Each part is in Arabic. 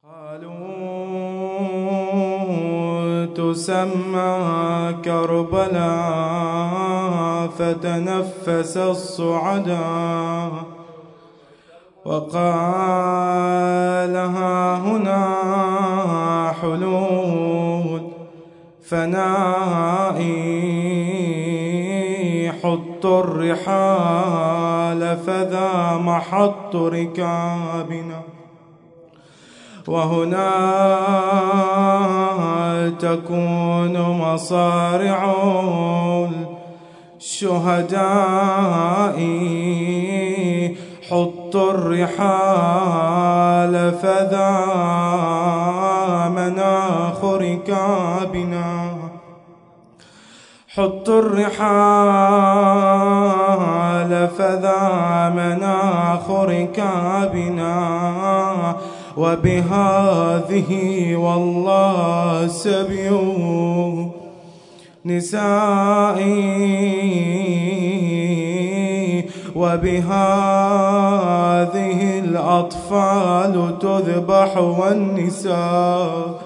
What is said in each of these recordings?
قالوا تسمى كربلاء فتنفس الصعداء وقال ها هنا حلول فنائي حط الرحال فذا محط ركابنا وهنا تكون مصارع الشهداء حط الرحال فذا مناخ ركابنا حط الرحال فذا مناخ ركابنا وبهذه والله سبي نسائي وبهذه الأطفال تذبح والنساء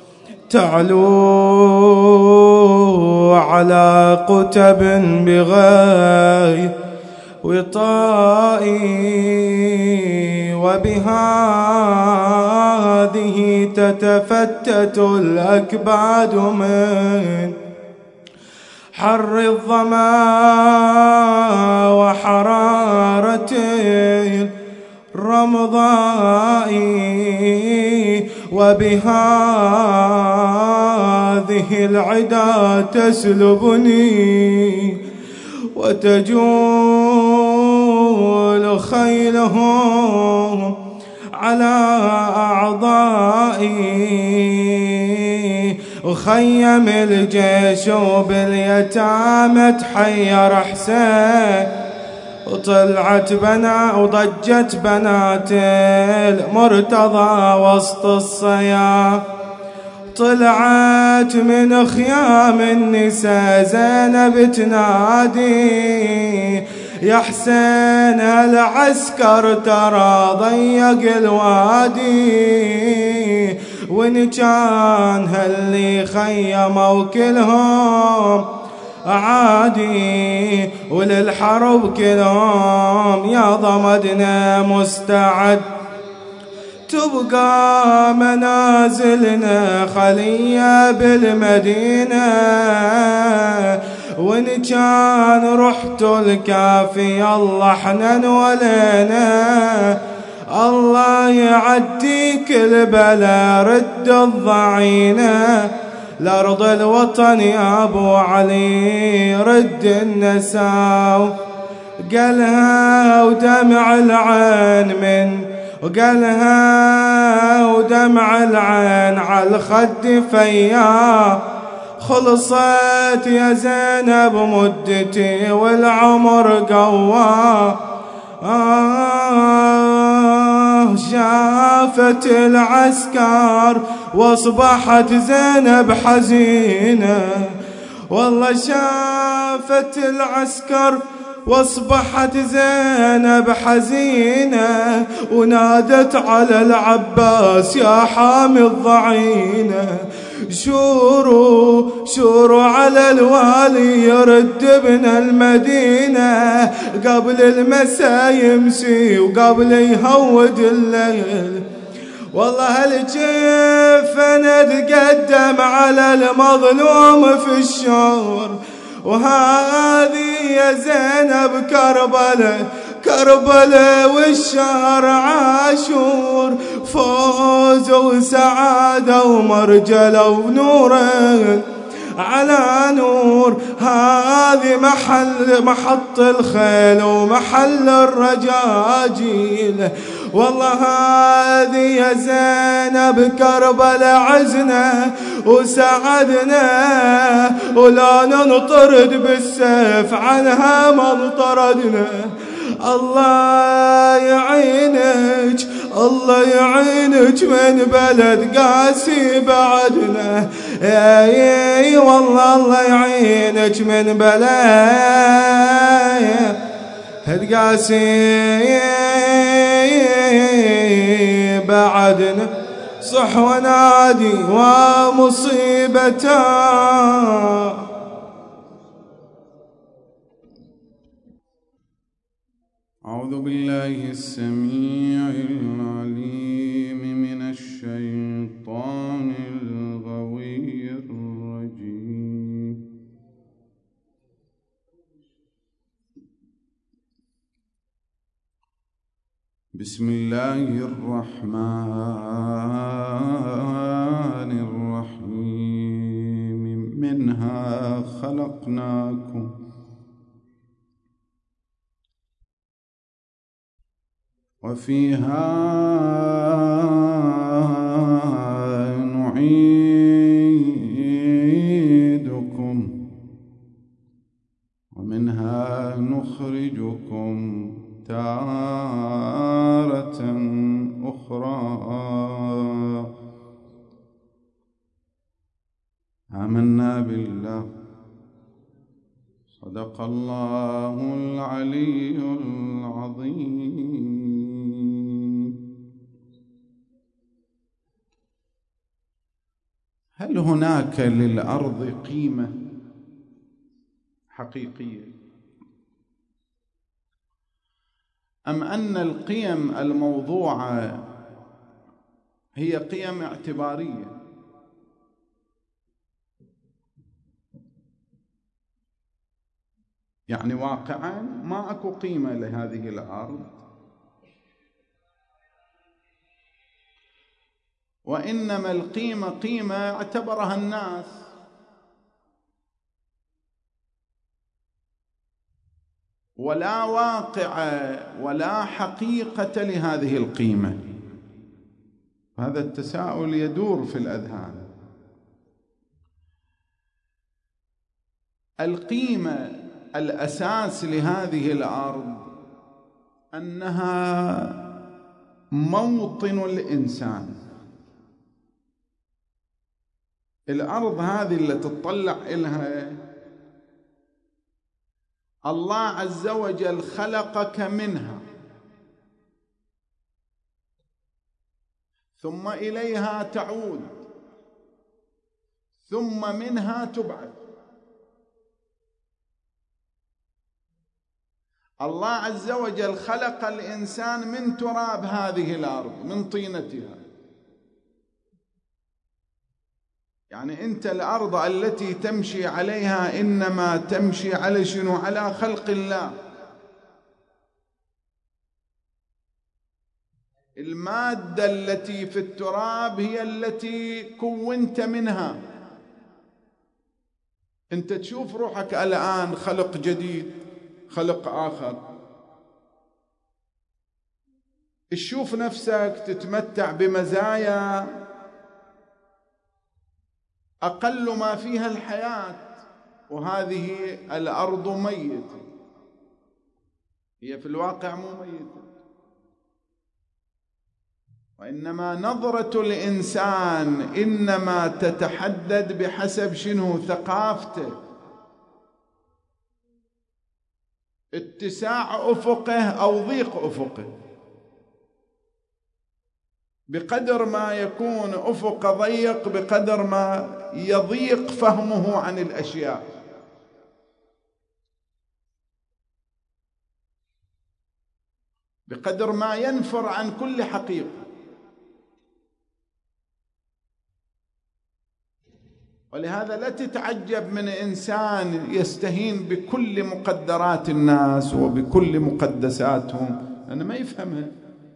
تعلو على قتب بغير وطائي وبهذه تتفتت الأكباد من حر الظما وحرارة الرمضاء وبهذه العدا تسلبني وتجول خيلهم على أعضائي وخيم الجيش وباليتامى تحير حسين وطلعت وضجت بنات المرتضى وسط الصياح طلعت من خيام النساء زينب تنادي يا حسين العسكر ترى ضيق الوادي وإن كان هاللي خيموا كلهم عادي وللحرب كلهم يا ضمدنا مستعد تبقى منازلنا خلية بالمدينة وإن كان رحت الكافي الله حنن ولينا الله يعديك البلا رد الضعينة لأرض الوطن يا أبو علي رد النساو قالها ودمع العين من وقالها ودمع العين على الخد فيا خلصت يا زينب مدتي والعمر قوى شافت العسكر واصبحت زينب حزينة والله شافت العسكر واصبحت زينب حزينة ونادت على العباس يا حامي الضعينة شوروا على الوالي يرد ابن المدينة قبل المساء يمسي وقبل يهود الليل والله هالجيف نتقدم على المظلوم في الشور وهذه يا زينب كربلاء والشهر عاشور فوز وسعادة ومرجلة ونور على نور هذه محط الخيل ومحل الرجاجيل والله هذه يا زينب كربلاء عزنا وسعدنا ولا ننطرد بالسيف عنها ما انطردنا الله يعينك الله يعينك من بلد قاسي بعدنا اي والله الله يعينك من بلد قاسي بعدنا صح ونادي ومصيبته. أعوذ بالله السميع العليم من الشيطان الغوي الرجيم. بسم الله الرحمن الرحيم. منها خلقناكم وفيها نعيدكم ومنها نخرجكم تارة أخرى. آمنا بالله. صدق الله العلي العظيم. هل هناك للأرض قيمة حقيقية، أم أن القيم الموضوعة هي قيم اعتبارية؟ يعني واقعا ما أكو قيمة لهذه الأرض، وإنما القيمة قيمة اعتبرها الناس، ولا واقع ولا حقيقة لهذه القيمة. هذا التساؤل يدور في الأذهان. القيمة الأساس لهذه الأرض أنها موطن الإنسان. الأرض هذه اللي تطلع إلها الله عز وجل خلقك منها، ثم إليها تعود، ثم منها تبعث. الله عز وجل خلق الإنسان من تراب هذه الأرض، من طينتها. يعني أنت الأرض التي تمشي عليها إنما تمشي على شنو؟ على خلق الله. المادة التي في التراب هي التي كونت منها. أنت تشوف روحك الآن خلق جديد، خلق آخر، تشوف نفسك تتمتع بمزايا أقل ما فيها الحياة، وهذه الأرض ميتة، هي في الواقع مو ميتة، وإنما نظرة الإنسان إنما تتحدد بحسب شنو؟ ثقافته، اتساع أفقه أو ضيق أفقه. بقدر ما يكون أفق ضيق بقدر ما يضيق فهمه عن الأشياء. بقدر ما ينفر عن كل حقيقة. ولهذا لا تتعجب من إنسان يستهين بكل مقدرات الناس وبكل مقدساتهم، أنا ما يفهمها.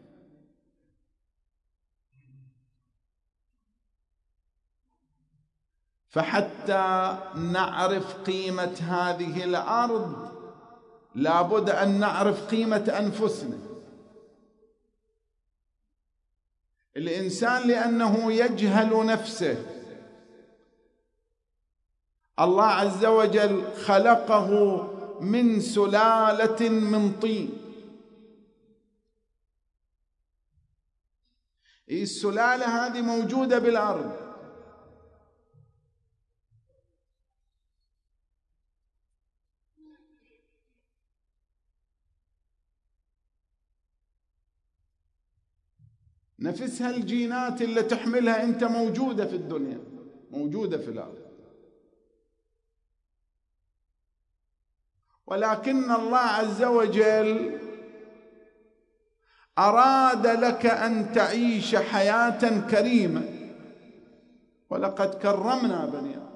فحتى نعرف قيمة هذه الأرض لابد أن نعرف قيمة أنفسنا. الإنسان لأنه يجهل نفسه، الله عز وجل خلقه من سلالة من طين. السلالة هذه موجودة بالأرض، نفسها الجينات اللي تحملها أنت موجودة في الدنيا، موجودة في الأرض، ولكن الله عز وجل أراد لك أن تعيش حياة كريمة، ولقد كرمنا بني آدم.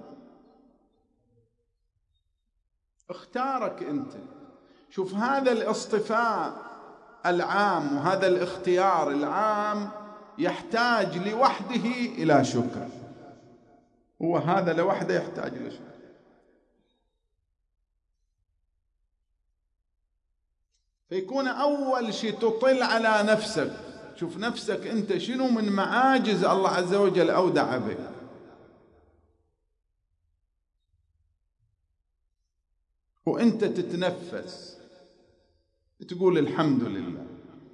اختارك أنت. شوف هذا الاصطفاء العام وهذا الاختيار العام يحتاج لوحده إلى شكر، هو هذا لوحده يحتاج إلى شكر. فيكون أول شيء تطل على نفسك، شوف نفسك أنت شنو من معاجز الله عز وجل أودع بك، وأنت تتنفس تقول الحمد لله،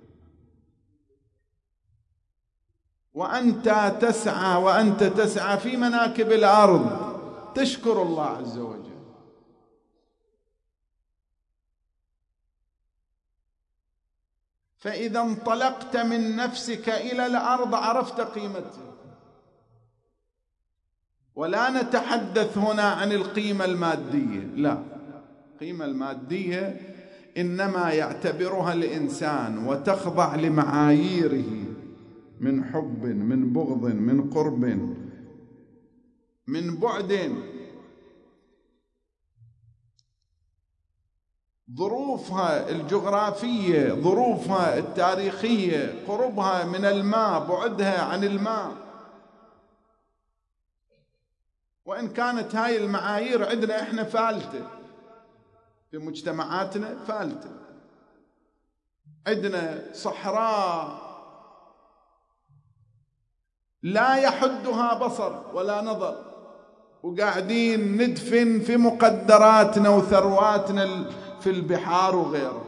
وأنت تسعى في مناكب الأرض تشكر الله عز وجل. فإذا انطلقت من نفسك إلى الأرض عرفت قيمتها. ولا نتحدث هنا عن القيمة المادية، لا، القيمة المادية إنما يعتبرها الإنسان وتخضع لمعاييره من حب، من بغض، من قرب، من بعد، ظروفها الجغرافية، ظروفها التاريخية، قربها من الماء، بعدها عن الماء. وإن كانت هاي المعايير عندنا إحنا فالتة في مجتمعاتنا، فالتة، عندنا صحراء لا يحدها بصر ولا نظر، وقاعدين ندفن في مقدراتنا وثرواتنا في البحار وغيره،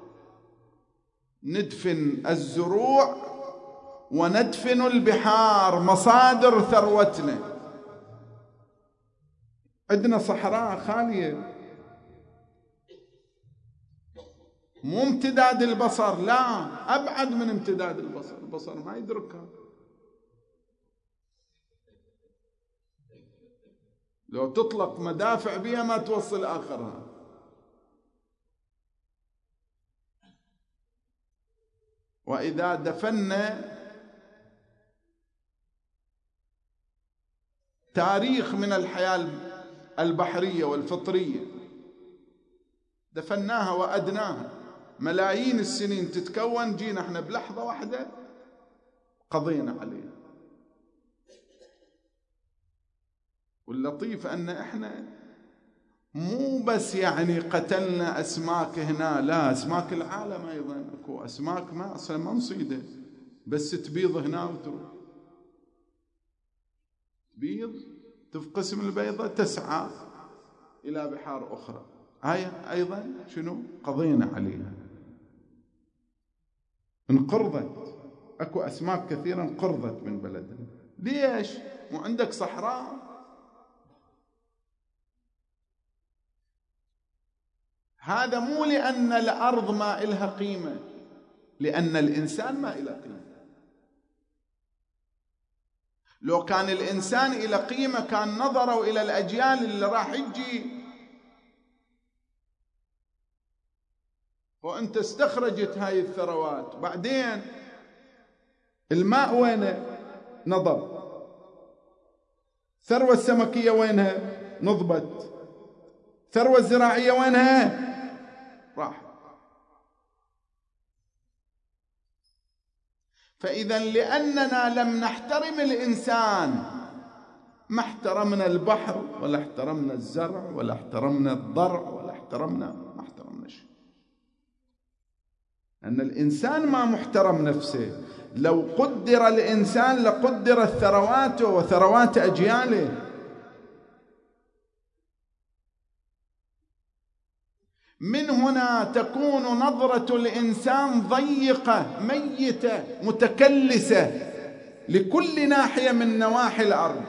ندفن الزروع وندفن البحار، مصادر ثروتنا. عندنا صحراء خالية، مو امتداد البصر، لا، أبعد من امتداد البصر، البصر ما يدركها. لو تطلق مدافع بها ما توصل آخرها. وإذا دفنا تاريخ من الحياة البحرية والفطرية، دفناها وأدناها ملايين السنين تتكون، جينا احنا بلحظة واحدة قضينا عليها. واللطيف أن احنا مو بس يعني قتلنا أسماك هنا، لا، أسماك العالم أيضا أكو أسماك ما أصلا ما نصيده، بس تبيض هنا وتروح، تبيض تفقس من البيضة تسعى إلى بحار أخرى. هاي أيضا شنو قضينا عليها، انقرضت، أكو أسماك كثيرا انقرضت من بلدنا. ليش؟ وعندك صحراء. هذا مو لأن الأرض ما إلها قيمة، لأن الإنسان ما إله قيمة. لو كان الإنسان إلى قيمة كان نظروا إلى الأجيال اللي راح يجي. وأنت استخرجت هاي الثروات، بعدين الماء وينه؟ نضب. ثروة السمكية وينها؟ نضبت. ثروة الزراعية وينها؟ راح. فإذا لأننا لم نحترم الإنسان ما احترمنا البحر ولا احترمنا الزرع ولا احترمنا الضرع ولا ما احترمنا شيء. أن الإنسان ما محترم نفسه. لو قدر الإنسان لقدرت ثرواته وثروات أجياله. من هنا تكون نظرة الإنسان ضيقة ميتة متكلسة لكل ناحية من نواحي الأرض.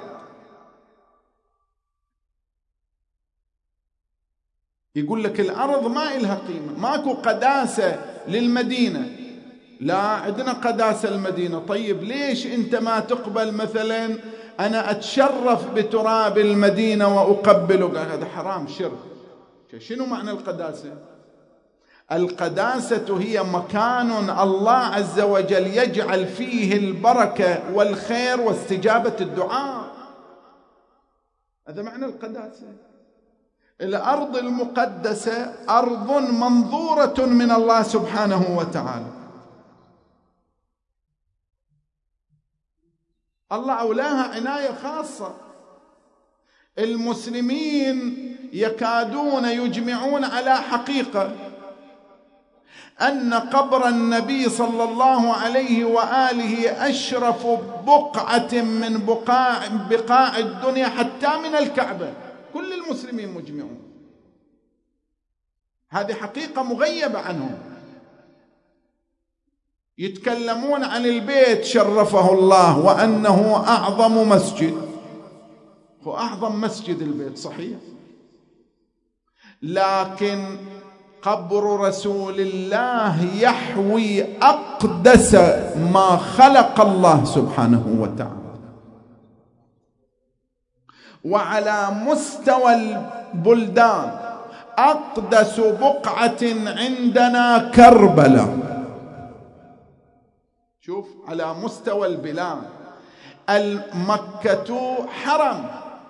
يقول لك الأرض ما إلها قيمة، ماكو قداسة للمدينة، لا عندنا قداسة المدينة. طيب ليش أنت ما تقبل مثلا أنا أتشرف بتراب المدينة وأقبله؟ قال هذا حرام، شرك. شنو معنى القداسة؟ القداسة هي مكان الله عز وجل يجعل فيه البركة والخير واستجابة الدعاء. هذا معنى القداسة. الأرض المقدسة أرض منظورة من الله سبحانه وتعالى. الله أولاها عناية خاصة. المسلمين يكادون يجمعون على حقيقة أن قبر النبي صلى الله عليه وآله أشرف بقعة من بقاع الدنيا حتى من الكعبة. كل المسلمين مجمعون، هذه حقيقة مغيبة عنهم. يتكلمون عن البيت شرفه الله وأنه أعظم مسجد. هو أعظم مسجد البيت صحيح، لكن قبر رسول الله يحوي أقدس ما خلق الله سبحانه وتعالى. وعلى مستوى البلدان أقدس بقعة عندنا كربلاء. شوف، على مستوى البلاد المكة حرم،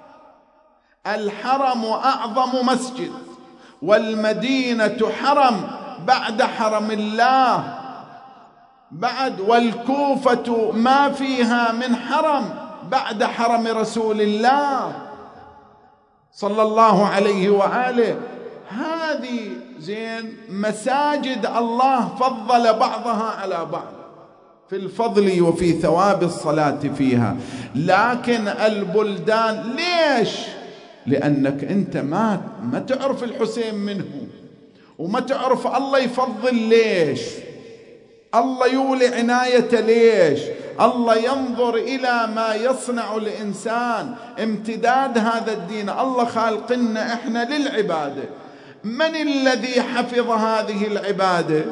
الحرم أعظم مسجد، والمدينة حرم بعد حرم الله بعد، والكوفة ما فيها من حرم بعد حرم رسول الله صلى الله عليه وآله. هذه زين مساجد الله فضل بعضها على بعض في الفضل وفي ثواب الصلاة فيها. لكن البلدان ليش؟ لأنك أنت ما تعرف الحسين منه، وما تعرف الله يفضل ليش، الله يولي عنايته ليش، الله ينظر إلى ما يصنع الإنسان امتداد هذا الدين. الله خالقنا إحنا للعبادة. من الذي حفظ هذه العبادة؟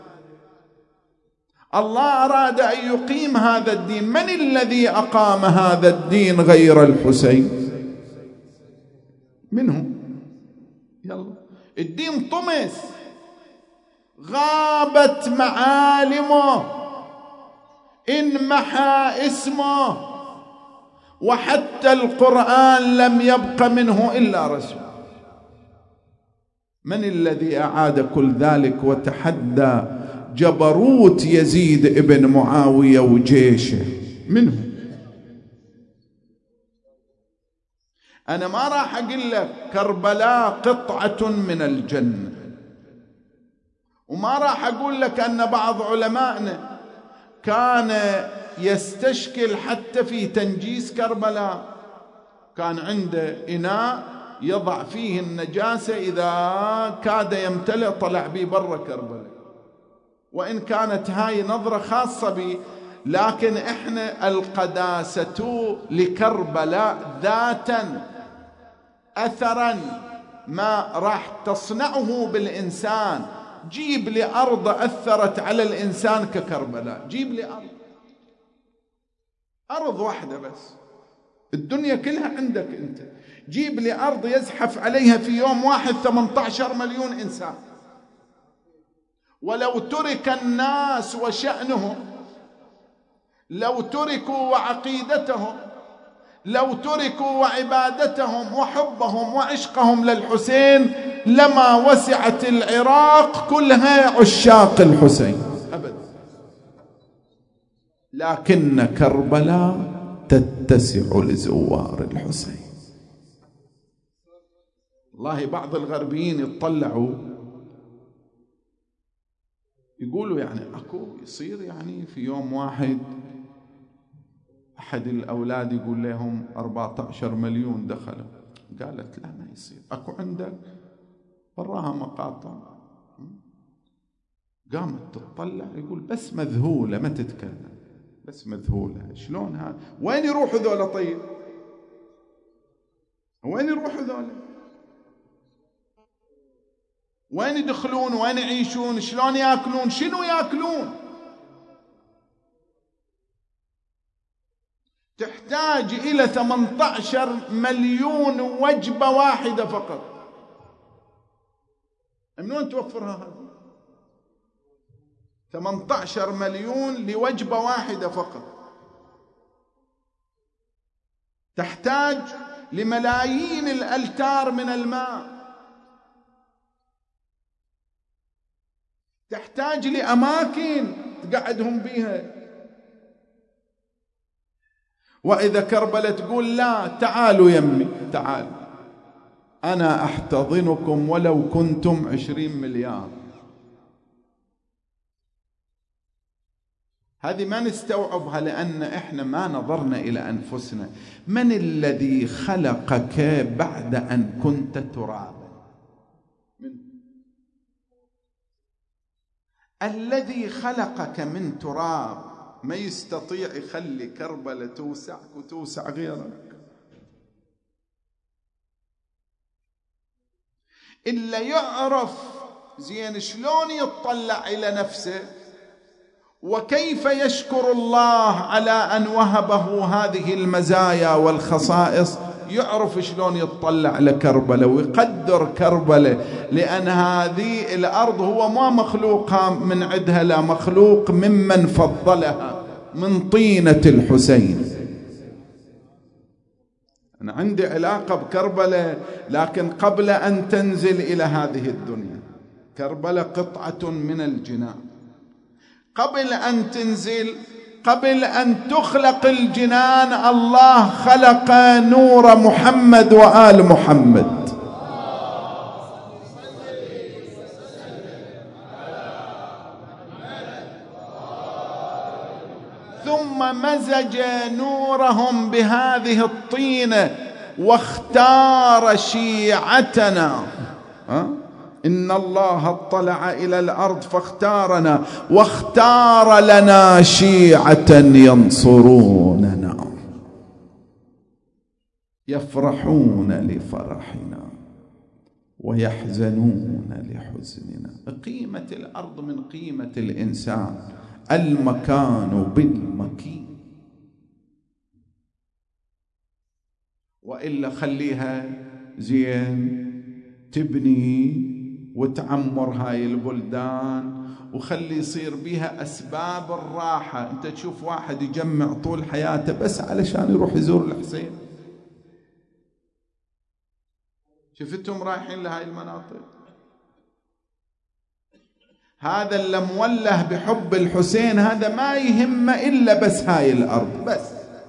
الله أراد أن يقيم هذا الدين. من الذي أقام هذا الدين غير الحسين؟ منه. يلا، الدين طمس، غابت معالمه، انمحى اسمه، وحتى القرآن لم يبق منه إلا رسول. من الذي أعاد كل ذلك وتحدى جبروت يزيد ابن معاوية وجيشه؟ منه. أنا ما راح أقول لك كربلاء قطعة من الجنة، وما راح أقول لك أن بعض علمائنا كان يستشكل حتى في تنجيس كربلاء. كان عنده إناء يضع فيه النجاسة، إذا كاد يمتلئ طلع به برا كربلاء. وإن كانت هاي نظرة خاصة بي، لكن إحنا القداسة لكربلاء ذاتا أثرا ما راح تصنعه بالإنسان. جيب لي أرض أثرت على الإنسان ككربلاء، جيب لي أرض واحدة بس، الدنيا كلها عندك أنت. جيب لي أرض يزحف عليها في يوم واحد 18 مليون إنسان. ولو ترك الناس وشأنهم، لو تركوا وعقيدتهم، لو تركوا وعبادتهم وحبهم وعشقهم للحسين، لما وسعت العراق كلها عشاق الحسين أبدا. لكن كربلاء تتسع لزوار الحسين. والله بعض الغربيين يطلعوا يقولوا يعني أكو يصير يعني في يوم واحد أحد الأولاد يقول لهم 14 مليون دخلوا. قالت لا ما يصير، أكو عندك براها مقاطع. قامت تطلع، يقول بس مذهولة ما تتكلم، بس مذهولة. شلون هذا؟ وين يروحوا ذولا؟ طيب وين يروحوا ذولا؟ وين يدخلون؟ وين يعيشون؟ شلون يأكلون؟ شنو يأكلون؟ تحتاج إلى 18 مليون وجبة واحدة فقط. من وين توفرها هذه؟ 18 مليون لوجبة واحدة فقط. تحتاج لملايين الألتار من الماء، تحتاج لأماكن تقعدهم بيها. وإذا كربلة تقول لا، تعالوا يمي، تعالوا أنا أحتضنكم ولو كنتم 20 مليار. هذه ما نستوعبها لأن إحنا ما نظرنا إلى أنفسنا. من الذي خلقك بعد أن كنت ترابا؟ الذي خلقك من تراب ما يستطيع يخلي كربلة توسعك وتوسع غيرك إلا يعرف زين شلون يطلع إلى نفسه وكيف يشكر الله على أن وهبه هذه المزايا والخصائص. يعرف شلون يطلع لكربلة ويقدر كربلة، لأن هذه الأرض هو ما مخلوقها من عدها، لا، مخلوق ممن فضلها من طينة الحسين. أنا عندي علاقة بكربلة، لكن قبل أن تنزل إلى هذه الدنيا كربلة قطعة من الجنان. قبل أن تنزل، قبل أن تخلق الجنان، الله خلق نور محمد وآل محمد. ثم مزج نورهم بهذه الطينة واختار شيعتنا. إن الله اطلع إلى الأرض فاختارنا واختار لنا شيعة ينصروننا يفرحون لفرحنا ويحزنون لحزننا. قيمة الأرض من قيمة الإنسان، المكان بالمكين. وإلا خليها زين تبني وتعمر هاي البلدان وخلي يصير بيها أسباب الراحة. أنت تشوف واحد يجمع طول حياته بس علشان يروح يزور الحسين. شفتهم رايحين لهاي المناطق؟ هذا اللي مولّه بحب الحسين هذا ما يهمه إلا بس هاي الأرض، بس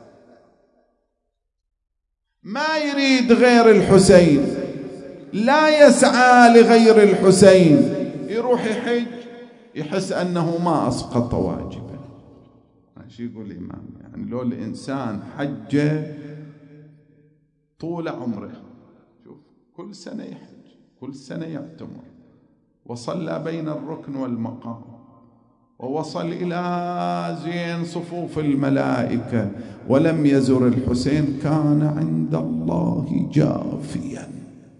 ما يريد غير الحسين، لا يسعى لغير الحسين. يروح يحج يحس أنه ما أسقط واجبا. شو يقول الإمام؟ يعني لو الإنسان حج طول عمره، شوف كل سنة يحج، كل سنة يعتمر، وصلى بين الركن والمقام، ووصل إلى زين صفوف الملائكة، ولم يزر الحسين، كان عند الله جافيا.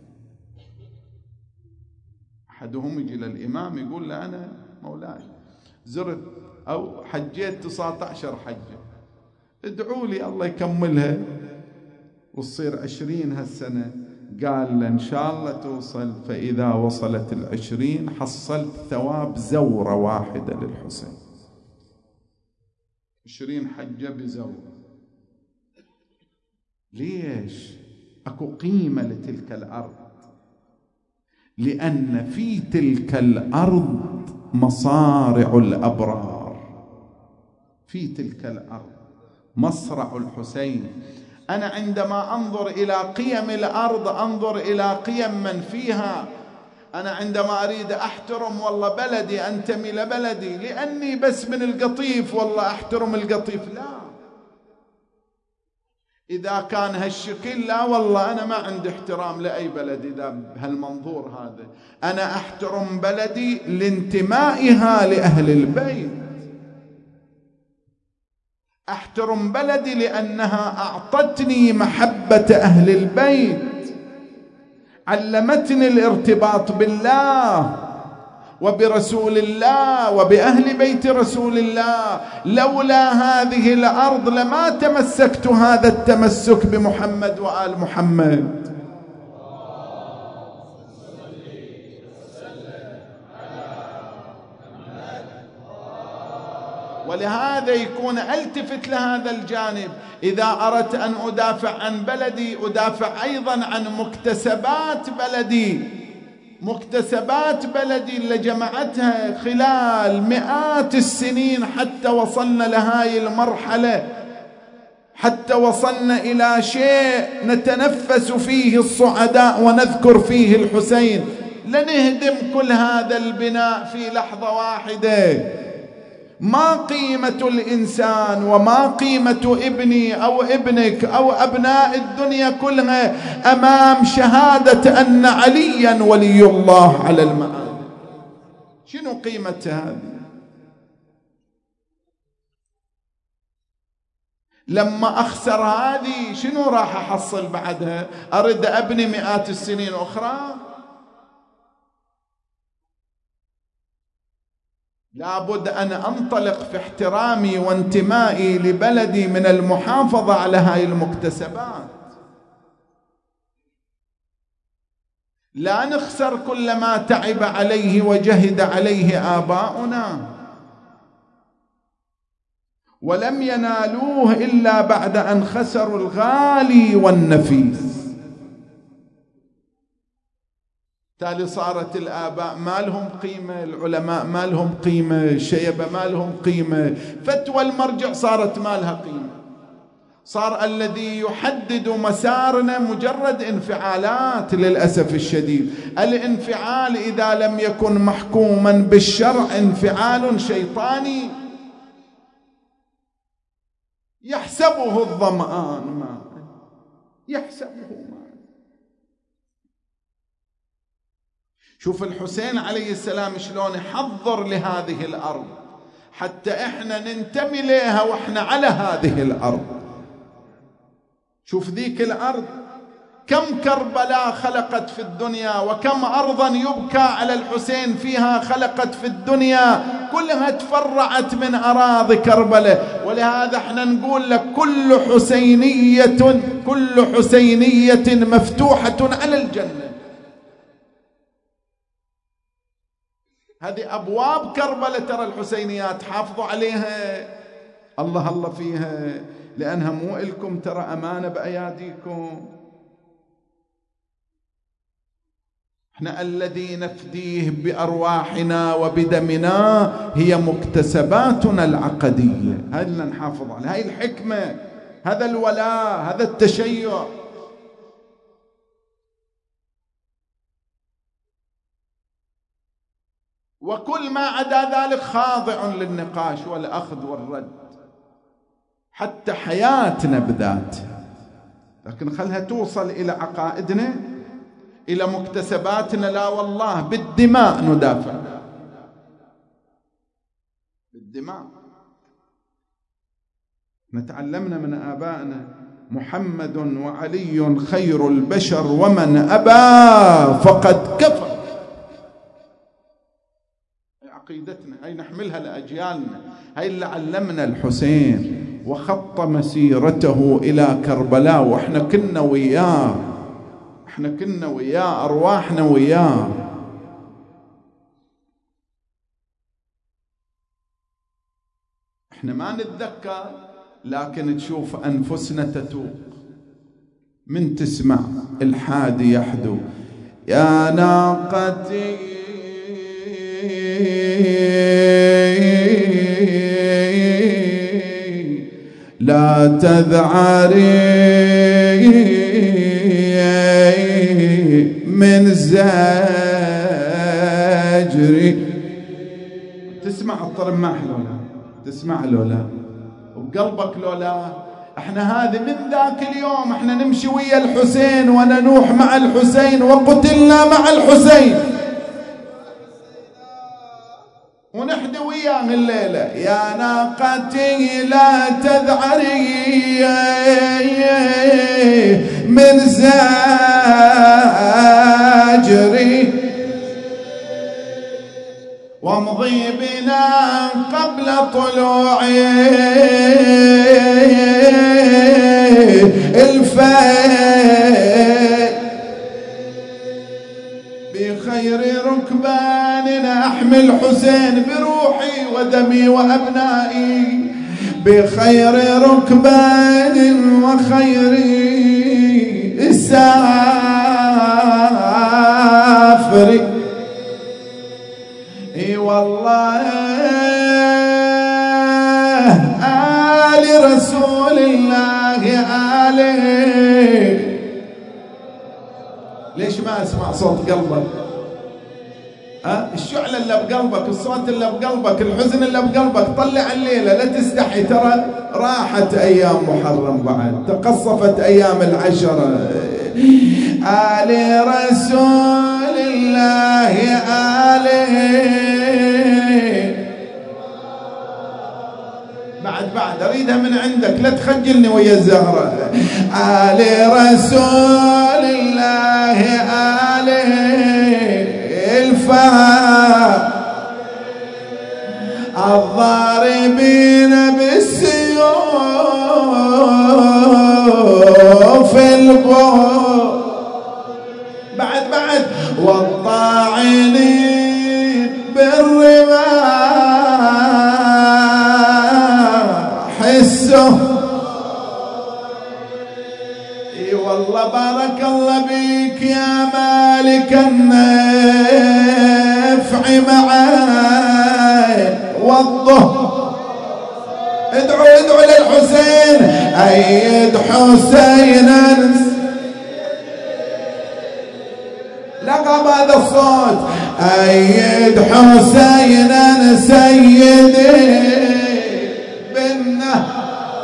أحدهم يجي للإمام يقول له أنا مولاي زرت أو حجيت 19 حجة، ادعوا لي الله يكملها وتصير 20 هالسنة. قال له إن شاء الله توصل، فإذا وصلت 20 حصلت ثواب زورة واحدة للحسين. 20 حجة بزورة. ليش؟ أكو قيمة لتلك الأرض، لأن في تلك الأرض مصارع الأبرار، في تلك الأرض مصرع الحسين. أنا عندما أنظر إلى قيم الأرض أنظر إلى قيم من فيها. أنا عندما أريد أحترم والله بلدي، أنتمي لبلدي لأني بس من القطيف والله أحترم القطيف، لا. إذا كان هالشكل لا والله أنا ما عندي احترام لأي بلد. إذا بهالمنظور هذا أنا أحترم بلدي لانتمائها لأهل البيت، أحترم بلدي لأنها أعطتني محبة أهل البيت، علمتني الارتباط بالله، وبرسول الله وبأهل بيت رسول الله. لولا هذه الأرض لما تمسكت هذا التمسك بمحمد وآل محمد. ولهذا يكون التفت لهذا الجانب. إذا أردت أن أدافع عن بلدي أدافع أيضا عن مكتسبات بلدي، مكتسبات بلدي اللي جمعتها خلال مئات السنين حتى وصلنا لهاي المرحلة، حتى وصلنا إلى شيء نتنفس فيه الصعداء ونذكر فيه الحسين. لنهدم كل هذا البناء في لحظة واحدة. ما قيمة الإنسان وما قيمة ابني أو ابنك أو أبناء الدنيا كلها أمام شهادة أن عليا ولي الله على المآل؟ شنو قيمة هذه؟ لما أخسر هذه شنو راح أحصل بعدها؟ أريد أبني مئات السنين أخرى؟ لابد أن أنطلق في احترامي وانتمائي لبلدي من المحافظة على هاي المكتسبات. لا نخسر كل ما تعب عليه وجهد عليه آباؤنا، ولم ينالوه إلا بعد أن خسروا الغالي والنفيس. تالي صارت الآباء ما لهم قيمة، العلماء ما لهم قيمة، الشيبة ما لهم قيمة، فتوى المرجع صارت ما لها قيمة. صار الذي يحدد مسارنا مجرد انفعالات للأسف الشديد. الانفعال إذا لم يكن محكوما بالشرع انفعال شيطاني يحسبه الظمآن ماء، يحسبه ماء. شوف الحسين عليه السلام شلون يحضر لهذه الأرض حتى إحنا ننتمي لها وإحنا على هذه الأرض. شوف ذيك الأرض كم كربلاء خلقت في الدنيا، وكم أرضا يبكى على الحسين فيها خلقت في الدنيا، كلها تفرعت من أراضي كربلاء. ولهذا احنا نقول لك كل حسينية مفتوحة على الجنة. هذه أبواب كربلاء، ترى الحسينيات حافظوا عليها، الله الله فيها، لأنها مو إلكم، ترى أمانة بأياديكم. احنا الذي نفديه بأرواحنا وبدمنا هي مكتسباتنا العقدية، هذا اللي نحافظ عليها، هاي الحكمة، هذا الولاء، هذا التشيع. وكل ما عدا ذلك خاضع للنقاش والأخذ والرد، حتى حياتنا بذاتها. لكن خلها توصل إلى عقائدنا، إلى مكتسباتنا. لا والله بالدماء ندافع، بالدماء. نتعلمنا من آبائنا محمد وعلي خير البشر ومن أبى فقد كفر. عقيدتنا هاي نحملها لأجيالنا، هاي اللي علمنا الحسين وخط مسيرته إلى كربلاء، وإحنا كنا وياه، إحنا كنا وياه، أرواحنا وياه. إحنا ما نتذكر، لكن تشوف أنفسنا تتوق من تسمع الحادي يحدو يا ناقتي لا تذعري من زجري. تسمع الطرماح لولا، تسمع لولا، وبقلبك لولا. احنا هذه من ذاك اليوم احنا نمشي ويا الحسين وننوح مع الحسين وقتلنا مع الحسين، ونحدي وياه الليلة. يا ناقتي لا تذعري من زجري قبل طلوع الفيل بخير ركبان أحمل حسين بروحي ودمي وأبنائي بخير ركبان وخير السافر اي والله آل رسول الله آله. ليش ما اسمع صوت قلبك؟ الشعلة اللي بقلبك، الصوت اللي بقلبك، الحزن اللي بقلبك، طلع الليلة لا تستحي، ترى راحت أيام محرم بعد، تقصفت أيام العشرة. آل رسول الله آله بعد أريدها من عندك، لا تخجلني ويا الزهرة. آل رسول الله آله الضاربين بالسيوف البور بعد والطاعنين بالرماح السهر. اي والله بارك الله بيك يا مالك النفع معاي والظهر. ادعوا للحسين أيد حسينا لقب هذا الصوت أيد حسينا سيدي بالنهر.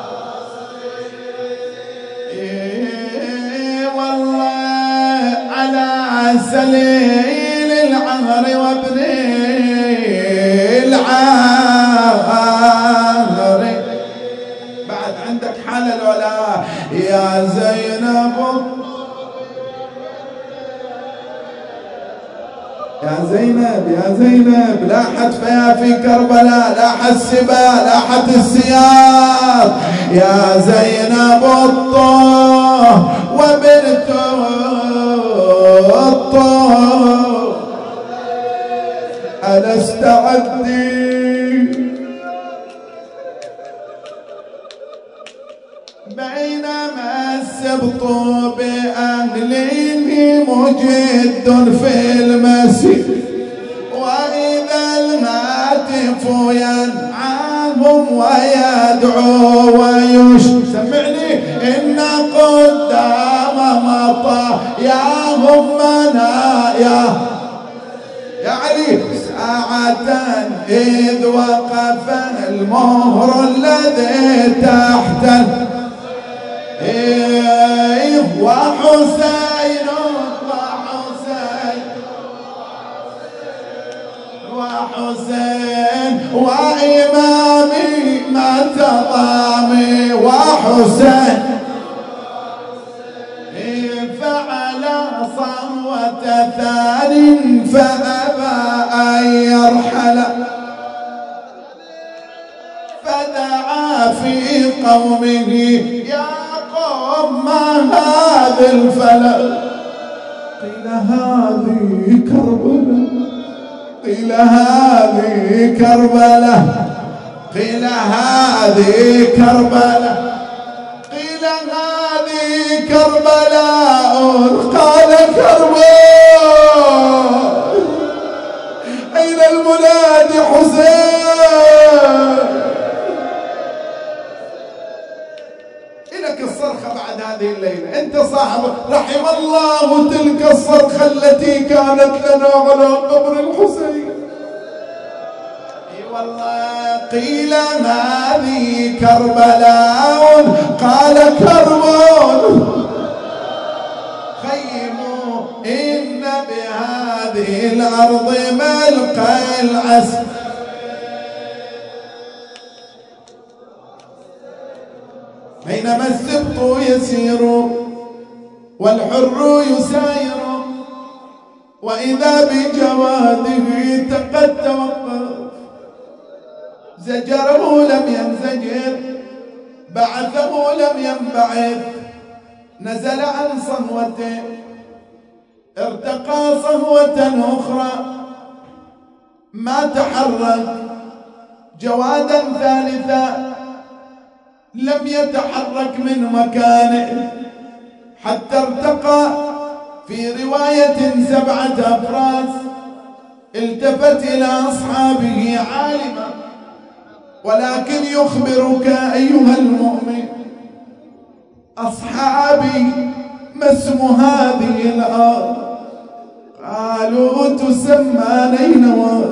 والله على سليل العهر وابن العهر. بعد عندك حال الولاء يا زينب يا زينب يا زينب. لاحت في كربلاء، لاح السبا، لاحت السياط. يا زينب الطه وبنت الطه ألا استعدي بينما السبط بأهله مجد في المسير وإذا الهاتف ينعاهم ويدعو سمعني إن قدام مطاياهم منايا يا علي ساعة إذ وقف المهر الذي تحت وحسين وإمامي ما تضامي وحسين فعل صهوة ثان فأبى أن يرحل فدعا في قومه يا قوم ما هذا الفلك قيل هذه كربلاء قيل هذه كربلاء قيل هذه كربلاء قيل هذه كربلاء قال كربلاء أين المنادي حسين. إلك الصرخة بعد هذه الليلة أنت صاحب. رحم الله تلك الصرخة التي كانت لنا على قبر الحسين. اي والله قيل هذه كربلاء قال كربون خيموا إن بهذه الأرض ملقى العسل. بينما السبط يسير والحر يساير وإذا بجواده قد توقف زجره لم ينزجر، بعثه لم ينبعث، نزل عن صهوته ارتقى صهوة أخرى، ما تحرك. جوادا ثالثا لم يتحرك من مكانه حتى ارتقى. في رواية 7 أفراس. التفت إلى أصحابه عالما، ولكن يخبرك أيها المؤمن: أصحابي ما اسم هذه الأرض؟ قالوا تسمى نينوى.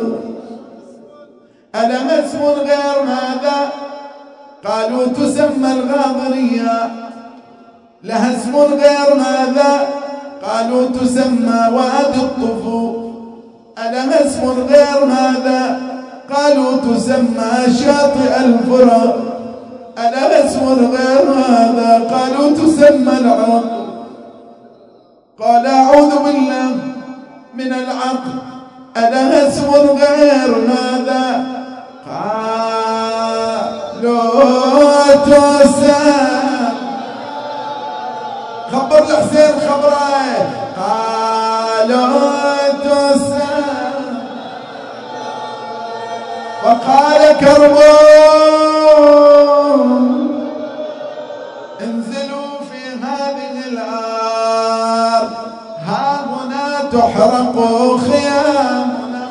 ألها اسم غير ماذا؟ قالوا تسمى الغاضرية. لها اسم غير ماذا؟ قالوا تسمى وادي الطفو. ألها اسم غير ماذا؟ قالوا تسمى شاطئ الفرات. ألها اسم غير ماذا؟ قالوا تسمى العقل. قال أعوذ بالله من العقل. ألها اسم غير ماذا؟ قالوا تسمى. خبر الحسين خبره. قالوا تسمى. وقال كربون انزلوا في هذه الأرض، ها هنا تحرق خيامنا،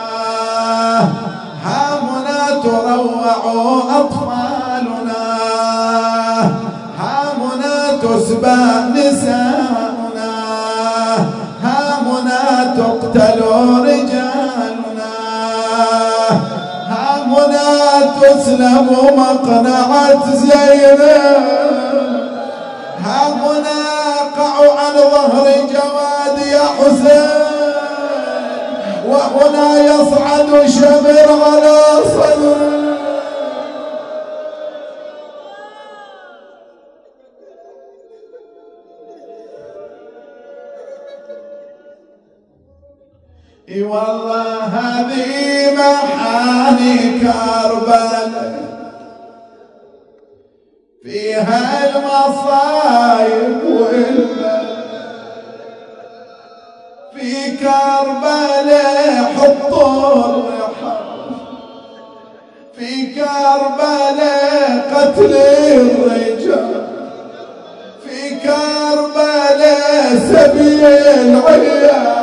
ها هنا تروع أطفالنا، ها هنا تسبى نساؤنا، ها هنا تقتل رجالنا، ها هنا تسلم مقنعة زينب، ها هنا يقع عن ظهر جواد يا حسين، وهنا يصعد شمر على صدر. اي والله هذه محاني كربلاء، فيها المصايب والبلاء. في كربلاء حطوا الرحال، في كربلاء قتل الرجال، في كربلاء سبي العيال،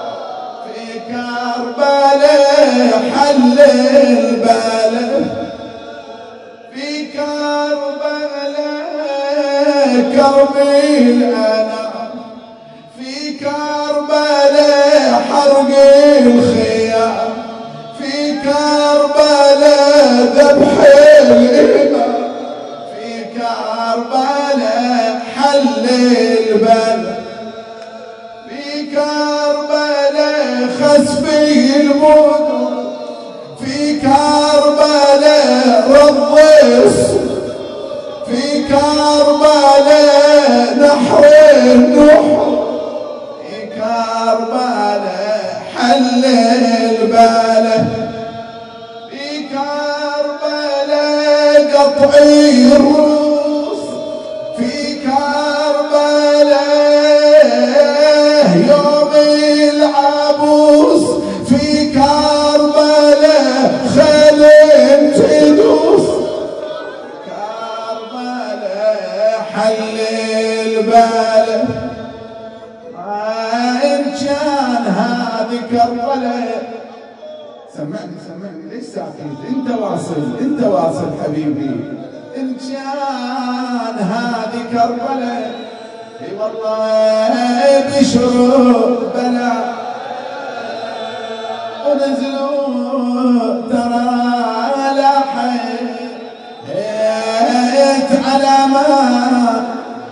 كربلاء حل البلاء، في كربلاء كرب الأنام، في كربلاء حرق الخيام، في كربلاء ذبح الإمام، في كربلاء حل البلاء، في كربلاء خسفي المدن، في كربلاء رض الصدور، في كربلاء نحر النحور، في كربلاء حل البلاء، في كربلاء قطع الرؤوس، في كربلاء يوم العبوس، في كربلاء خيل تدوس، كربلاء حل البلاء. ما إن كان هذه كربلاء. سمعني ليش ساكت؟ انت واصل حبيبي. إن كان هذه كربلاء، اي والله بشروا بلاء، ونزلوا ترى لاحيت علامات.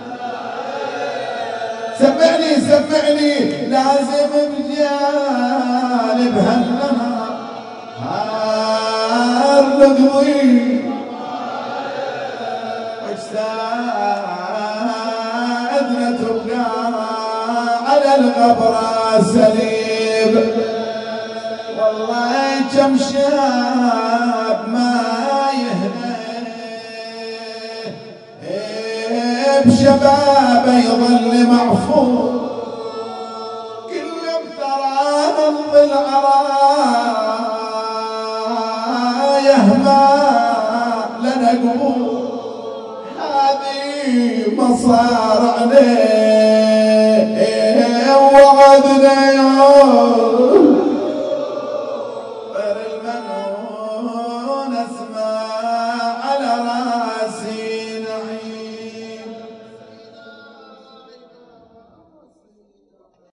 سمعني لازم بجانب هالنهار نقضي واجسادنا تبقى على الغبرة سليب. والله كم شاب ما الشباب يظل معفور، كل يوم ترى نض العراية ما لنا قبور، هذه مصارعنا